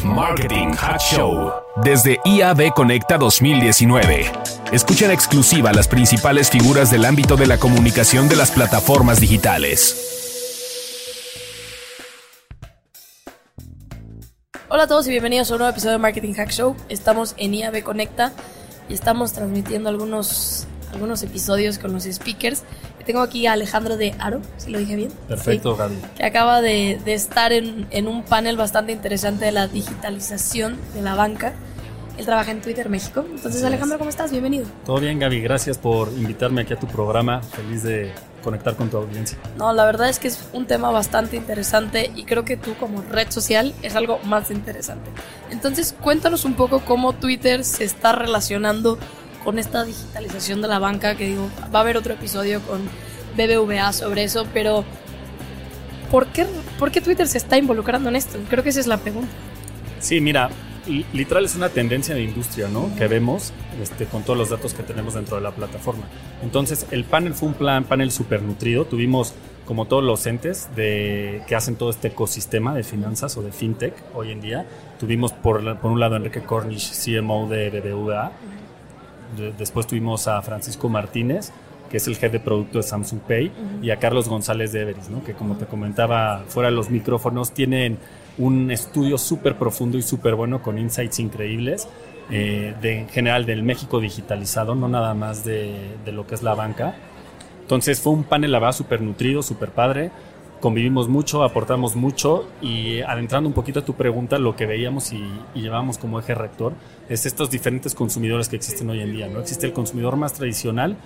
Marketing Hack Show desde IAB Conecta 2019. Escucha en exclusiva las principales figuras del ámbito de la comunicación de las plataformas digitales. Hola a todos y bienvenidos a un nuevo episodio de Marketing Hack Show. Estamos en IAB Conecta y estamos transmitiendo algunos episodios con los speakers. Tengo aquí a Alejandro de Aro, si lo dije bien. Perfecto, sí, Gaby. Que acaba de estar en un panel bastante interesante de la digitalización de la banca. Él trabaja en Twitter México. Entonces, Alejandro, ¿cómo estás? Bienvenido. Todo bien, Gaby. Gracias por invitarme aquí a tu programa. Feliz de conectar con tu audiencia. No, la verdad es que es un tema bastante interesante y creo que tú como red social es algo más interesante. Entonces, cuéntanos un poco cómo Twitter se está relacionando con esta digitalización de la banca, que digo, va a haber otro episodio con BBVA sobre eso, pero ¿por qué Twitter se está involucrando en esto? Creo que esa es la pregunta. Sí, mira, literal es una tendencia de industria, ¿no? Que vemos con todos los datos que tenemos dentro de la plataforma. Entonces, el panel fue un panel súper nutrido. Tuvimos como todos los entes que hacen todo este ecosistema de finanzas o de fintech hoy en día. Tuvimos por un lado a Enrique Cornish, CMO de BBVA. Después tuvimos a Francisco Martínez, que es el head de producto de Samsung Pay, y a Carlos González de Everis, ¿no? Que como te comentaba fuera de los micrófonos, tienen un estudio súper profundo y súper bueno con insights increíbles en general del México digitalizado, no nada más de lo que es la banca. Entonces fue un panel, la verdad, súper nutrido, súper padre. Convivimos mucho, aportamos mucho y adentrando un poquito a tu pregunta, lo que veíamos y llevamos como eje rector es estos diferentes consumidores que existen hoy en día, ¿no? Existe el consumidor más tradicional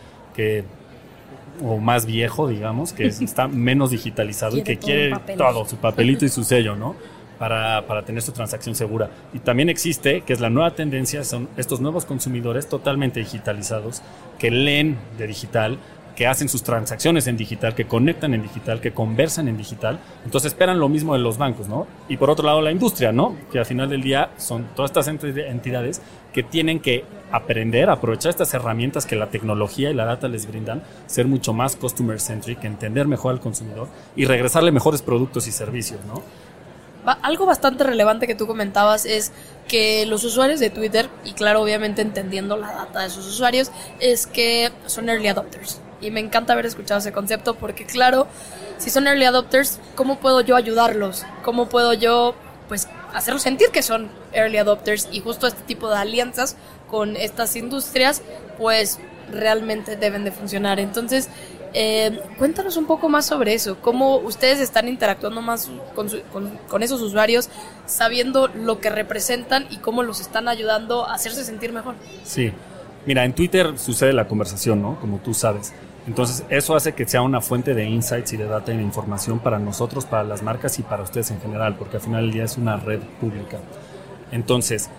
o más viejo, digamos, que está menos digitalizado y que quiere todo, su papelito y su sello, ¿no? Para tener su transacción segura. Y también existe, que es la nueva tendencia, son estos nuevos consumidores totalmente digitalizados que leen de digital, que hacen sus transacciones en digital, que conectan en digital, que conversan en digital. Entonces esperan lo mismo de los bancos, ¿no? Y por otro lado la industria, ¿no? Que al final del día son todas estas entidades que tienen que aprender a aprovechar estas herramientas que la tecnología y la data les brindan, ser mucho más customer centric, entender mejor al consumidor y regresarle mejores productos y servicios, ¿no? Algo bastante relevante que tú comentabas es que los usuarios de Twitter, y claro, obviamente entendiendo la data de sus usuarios, es que son early adopters. Y me encanta haber escuchado ese concepto porque, claro, si son early adopters, ¿cómo puedo yo ayudarlos? ¿Cómo puedo yo, pues, hacerlos sentir que son early adopters? Y justo este tipo de alianzas con estas industrias, pues, realmente deben de funcionar. Entonces, cuéntanos un poco más sobre eso. ¿Cómo ustedes están interactuando más con esos usuarios, sabiendo lo que representan y cómo los están ayudando a hacerse sentir mejor? Sí. Mira, en Twitter sucede la conversación, ¿no? Como tú sabes. Entonces, eso hace que sea una fuente de insights y de data y de información para nosotros, para las marcas y para ustedes en general, porque al final del día es una red pública. Entonces,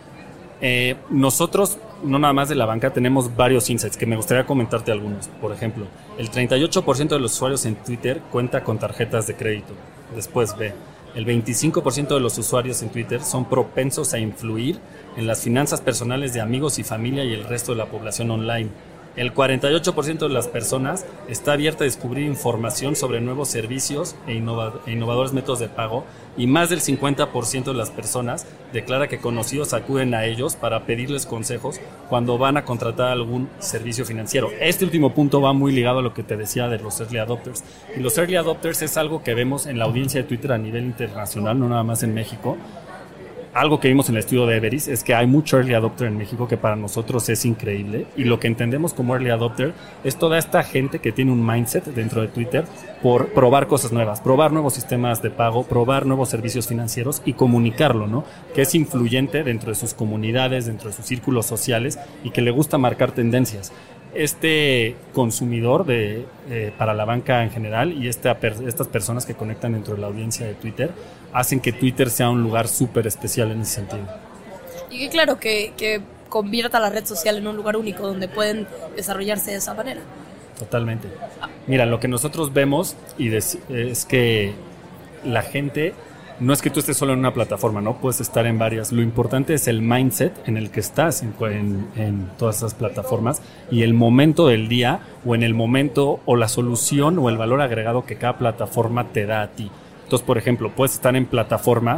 nosotros, no nada más de la banca, tenemos varios insights que me gustaría comentarte algunos. Por ejemplo, el 38% de los usuarios en Twitter cuenta con tarjetas de crédito. Después el 25% de los usuarios en Twitter son propensos a influir en las finanzas personales de amigos y familia y el resto de la población online. El 48% de las personas está abierta a descubrir información sobre nuevos servicios e innovadores métodos de pago, y más del 50% de las personas declara que conocidos acuden a ellos para pedirles consejos cuando van a contratar algún servicio financiero. Este último punto va muy ligado a lo que te decía de los early adopters. Y los early adopters es algo que vemos en la audiencia de Twitter a nivel internacional, no nada más en México. Algo que vimos en el estudio de Everis es que hay mucho early adopter en México que para nosotros es increíble, y lo que entendemos como early adopter es toda esta gente que tiene un mindset dentro de Twitter por probar cosas nuevas, probar nuevos sistemas de pago, probar nuevos servicios financieros y comunicarlo, ¿no? Que es influyente dentro de sus comunidades, dentro de sus círculos sociales y que le gusta marcar tendencias. Este consumidor para la banca en general y estas personas que conectan dentro de la audiencia de Twitter hacen que Twitter sea un lugar súper especial en ese sentido. Y que claro, que convierta la red social en un lugar único donde pueden desarrollarse de esa manera. Totalmente. Mira, lo que nosotros vemos es que la gente, no es que tú estés solo en una plataforma, ¿no? Puedes estar en varias. Lo importante es el mindset en el que estás en todas esas plataformas y el momento del día o en el momento o la solución o el valor agregado que cada plataforma te da a ti. Entonces, por ejemplo, puedes estar en plataformas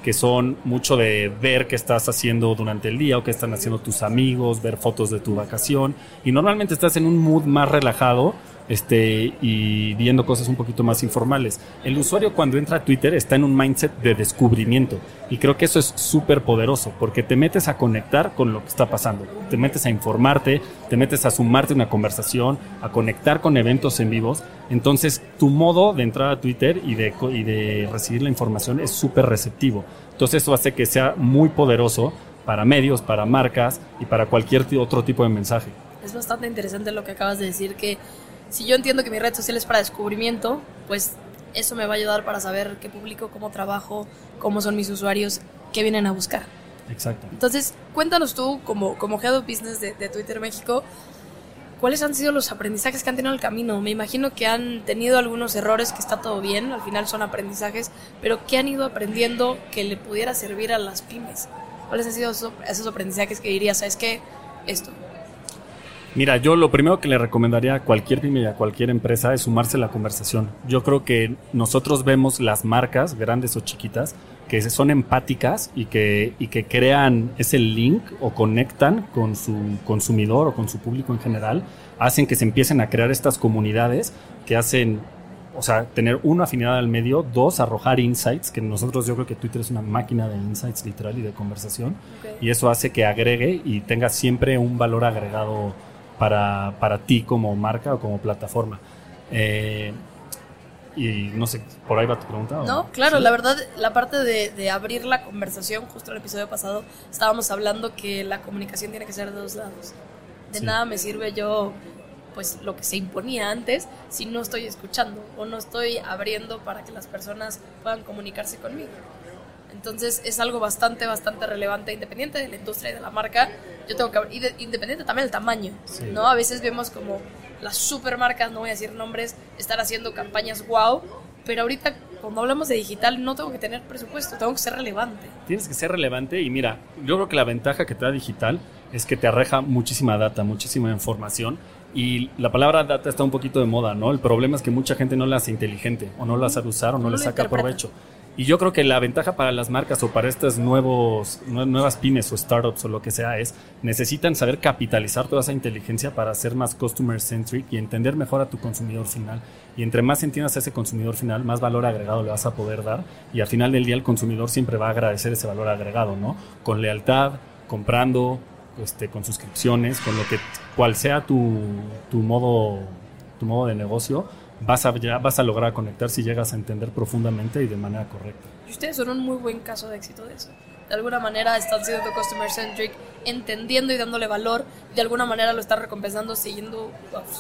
que son mucho de ver qué estás haciendo durante el día o qué están haciendo tus amigos, ver fotos de tu vacación, y normalmente estás en un mood más relajado y viendo cosas un poquito más informales. El usuario cuando entra a Twitter está en un mindset de descubrimiento, y creo que eso es súper poderoso porque te metes a conectar con lo que está pasando, te metes a informarte, te metes a sumarte a una conversación, a conectar con eventos en vivos. Entonces tu modo de entrar a Twitter y de recibir la información es súper receptivo. Entonces eso hace que sea muy poderoso para medios, para marcas y para cualquier otro tipo de mensaje. Es bastante interesante lo que acabas de decir, que si yo entiendo que mi red social es para descubrimiento, pues eso me va a ayudar para saber qué publico, cómo trabajo, cómo son mis usuarios, qué vienen a buscar. Exacto. Entonces, cuéntanos tú, como Head of Business de Twitter México, ¿cuáles han sido los aprendizajes que han tenido en el camino? Me imagino que han tenido algunos errores, que está todo bien, al final son aprendizajes, pero ¿qué han ido aprendiendo que le pudiera servir a las pymes? ¿Cuáles han sido esos aprendizajes que dirías, sabes qué, esto? Mira, yo lo primero que le recomendaría a cualquier pyme y a cualquier empresa es sumarse a la conversación. Yo creo que nosotros vemos las marcas, grandes o chiquitas, que son empáticas y que crean ese link o conectan con su consumidor o con su público en general, hacen que se empiecen a crear estas comunidades que hacen, o sea, tener uno, afinidad al medio, dos, arrojar insights, que nosotros, yo creo que Twitter es una máquina de insights literal y de conversación, y eso hace que agregue y tenga siempre un valor agregado para ti como marca o como plataforma. Y no sé, ¿por ahí va tu pregunta? No, claro, ¿sí? La verdad, la parte de abrir la conversación, justo en el episodio pasado estábamos hablando que la comunicación tiene que ser de dos lados. De nada me sirve yo, pues lo que se imponía antes, si no estoy escuchando o no estoy abriendo para que las personas puedan comunicarse conmigo. Entonces es algo bastante relevante, independiente de la industria y de la marca. Yo tengo que abrir, independiente también del tamaño, ¿no? A veces vemos como las supermarcas, no voy a decir nombres, están haciendo campañas wow, pero ahorita cuando hablamos de digital no tengo que tener presupuesto, tengo que ser relevante. Tienes que ser relevante, y mira, yo creo que la ventaja que te da digital es que te arroja muchísima data, muchísima información, y la palabra data está un poquito de moda, ¿no? El problema es que mucha gente no la hace inteligente, o no la sabe usar, o no le saca provecho. Y yo creo que la ventaja para las marcas o para estas nuevas pymes o startups o lo que sea es, necesitan saber capitalizar toda esa inteligencia para ser más customer centric y entender mejor a tu consumidor final. Y entre más entiendas a ese consumidor final, más valor agregado le vas a poder dar, y al final del día el consumidor siempre va a agradecer ese valor agregado, ¿no? Con lealtad, comprando, con suscripciones, con lo que cual sea tu modo de negocio. Vas a lograr conectar si llegas a entender profundamente y de manera correcta. Y ustedes son un muy buen caso de éxito de eso. De alguna manera están siendo customer centric, entendiendo y dándole valor. De alguna manera lo están recompensando siguiendo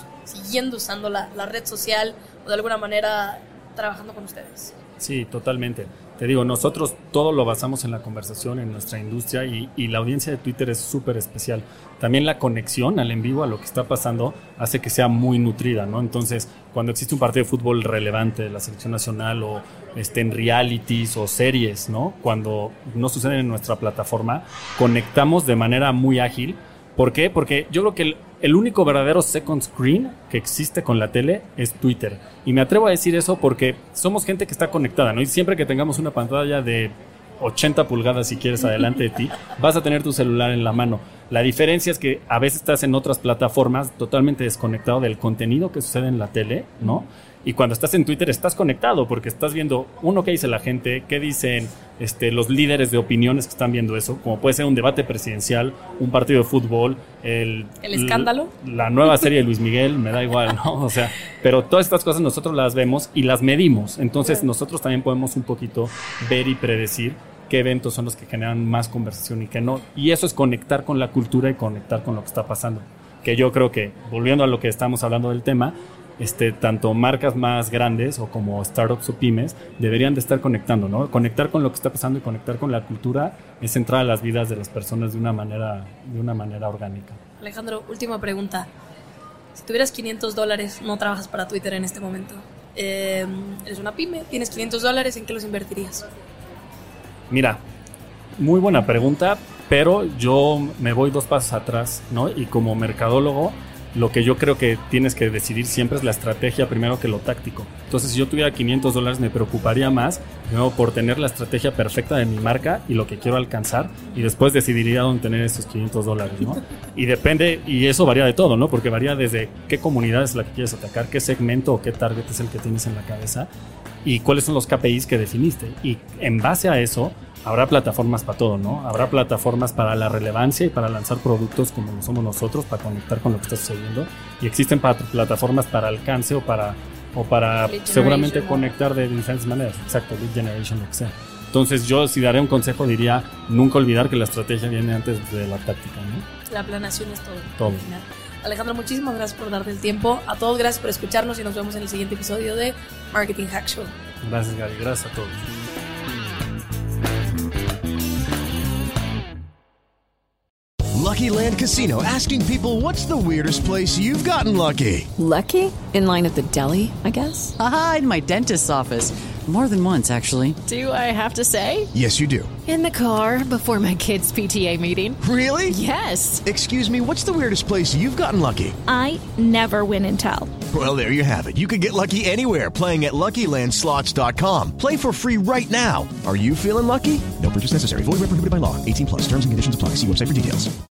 usando la red social, o de alguna manera trabajando con ustedes. Sí, totalmente. Te digo, nosotros todo lo basamos en la conversación, en nuestra industria, y la audiencia de Twitter es súper especial. También la conexión al en vivo, a lo que está pasando, hace que sea muy nutrida, ¿no? Entonces, cuando existe un partido de fútbol relevante de la selección nacional, o en realities o series, ¿no? Cuando no suceden en nuestra plataforma, conectamos de manera muy ágil. ¿Por qué? Porque yo creo que el único verdadero second screen que existe con la tele es Twitter. Y me atrevo a decir eso porque somos gente que está conectada, ¿no? Y siempre que tengamos una pantalla de 80 pulgadas, si quieres, adelante de ti, vas a tener tu celular en la mano. La diferencia es que a veces estás en otras plataformas totalmente desconectado del contenido que sucede en la tele, ¿no? Y cuando estás en Twitter estás conectado porque estás viendo, uno, qué dice la gente, qué dicen los líderes de opiniones que están viendo eso, como puede ser un debate presidencial, un partido de fútbol, el escándalo, la nueva serie de Luis Miguel, me da igual, ¿no? O sea, pero todas estas cosas nosotros las vemos y las medimos. Entonces nosotros también podemos un poquito ver y predecir qué eventos son los que generan más conversación y qué no. Y eso es conectar con la cultura y conectar con lo que está pasando. Que yo creo que, volviendo a lo que estamos hablando del tema, tanto marcas más grandes o como startups o pymes deberían de estar conectando, ¿no? Conectar con lo que está pasando y conectar con la cultura es entrar a las vidas de las personas de una manera orgánica. Alejandro, última pregunta. Si tuvieras $500, no trabajas para Twitter en este momento. Eres una pyme, tienes $500, ¿en qué los invertirías? Mira, muy buena pregunta, pero yo me voy 2 pasos atrás, ¿no? Y como mercadólogo, lo que yo creo que tienes que decidir siempre es la estrategia primero que lo táctico. Entonces, si yo tuviera $500, me preocuparía más primero por tener la estrategia perfecta de mi marca y lo que quiero alcanzar, y después decidiría dónde tener esos $500, ¿no? Y depende, y eso varía de todo, ¿no? Porque varía desde qué comunidad es la que quieres atacar, qué segmento o qué target es el que tienes en la cabeza y cuáles son los KPIs que definiste. Y en base a eso, habrá plataformas para todo, ¿no? Habrá plataformas para la relevancia y para lanzar productos como lo somos nosotros, para conectar con lo que está sucediendo. Y existen plataformas para alcance o para seguramente conectar de diferentes maneras. Exacto, lead generation, lo que sea. Entonces yo, si daré un consejo, diría nunca olvidar que la estrategia viene antes de la táctica, ¿no? La planeación es todo. Todo. Alejandro, muchísimas gracias por darte el tiempo. A todos, gracias por escucharnos y nos vemos en el siguiente episodio de Marketing Hack Show. Gracias, Gary. Gracias a todos. Lucky Land Casino, asking people, what's the weirdest place you've gotten lucky? Lucky? In line at the deli, I guess? Aha, in my dentist's office. More than once, actually. Do I have to say? Yes, you do. In the car before my kids' PTA meeting. Really? Yes. Excuse me, what's the weirdest place you've gotten lucky? I never win and tell. Well, there you have it. You can get lucky anywhere, playing at LuckyLandSlots.com. Play for free right now. Are you feeling lucky? No purchase necessary. Void where prohibited by law. 18+. Terms and conditions apply. See website for details.